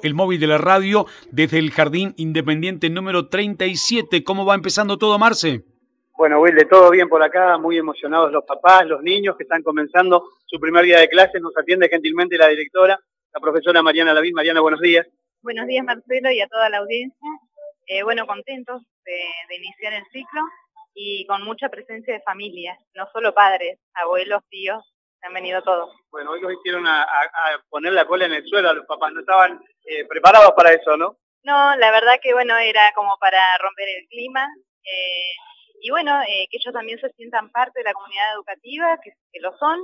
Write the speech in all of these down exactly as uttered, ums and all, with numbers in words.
el móvil de la radio desde el Jardín Independiente número treinta y siete. ¿Cómo va empezando todo, Marce? Bueno, Wilde, todo bien por acá, muy emocionados los papás, los niños que están comenzando su primer día de clases. Nos atiende gentilmente la directora, la profesora Mariana Lavín. Mariana, buenos días. Buenos días, Marcelo, y a toda la audiencia. Eh, bueno, contentos de, de iniciar el ciclo y con mucha presencia de familias, no solo padres, abuelos, tíos, han venido todos. Bueno, hoy los hicieron a, a, a poner la cola en el suelo a los papás, no estaban eh, preparados para eso, ¿no? No, la verdad que bueno, era como para romper el clima. Eh, y bueno, eh, que ellos también se sientan parte de la comunidad educativa, que, que lo son,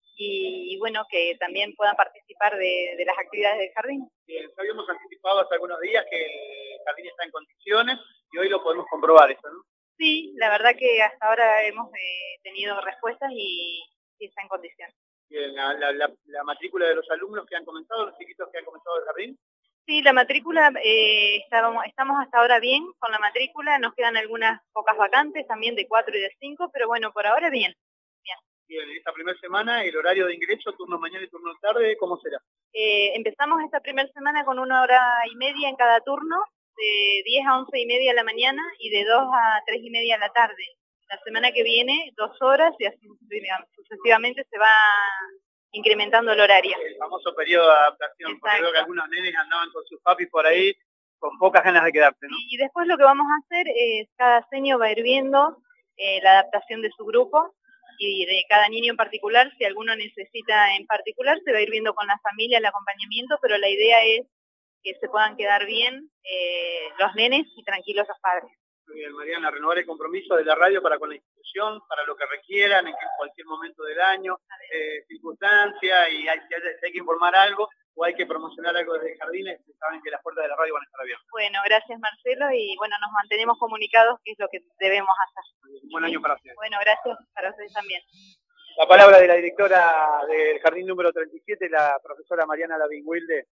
y, y bueno, que también puedan participar de, de las actividades del jardín. Bien, habíamos anticipado hace algunos días que el jardín está en condiciones y hoy lo podemos comprobar eso, ¿no? Sí, la verdad que hasta ahora hemos eh, tenido respuestas y, y está en condiciones. Bien, la, la, la, la matrícula de los alumnos que han comenzado, los chiquitos que han comenzado el jardín. Sí, la matrícula, eh, estábamos, estamos hasta ahora bien con la matrícula, nos quedan algunas pocas vacantes, también de cuatro y de cinco, pero bueno, por ahora bien. Bien, bien esta primera semana, el horario de ingreso, turno mañana y turno tarde, ¿cómo será? Eh, empezamos esta primera semana con una hora y media en cada turno, de diez a once y media de la mañana y de dos a tres y media de la tarde. La semana que viene, dos horas y así sucesivamente se va incrementando el horario. El famoso periodo de adaptación. Exacto. Porque veo que algunos nenes andaban con sus papis por ahí con pocas ganas de quedarse, ¿no? Y después lo que vamos a hacer es, cada seño va a ir viendo eh, la adaptación de su grupo y de cada niño en particular, si alguno necesita en particular, se va a ir viendo con la familia el acompañamiento, pero la idea es que se puedan quedar bien eh, los nenes y tranquilos los padres. Muy bien, Mariana, renovar el compromiso de la radio para con la institución, para lo que requieran en cualquier momento del año, eh, circunstancia, y hay, si hay que informar algo o hay que promocionar algo desde Jardines, saben que las puertas de la radio van a estar abiertas. Bueno, gracias Marcelo, y bueno, nos mantenemos comunicados, que es lo que debemos hacer. Un buen año para ustedes. Bueno, gracias para ustedes también. La palabra de la directora del Jardín número treinta y siete, la profesora Mariana Lavín. Wilde.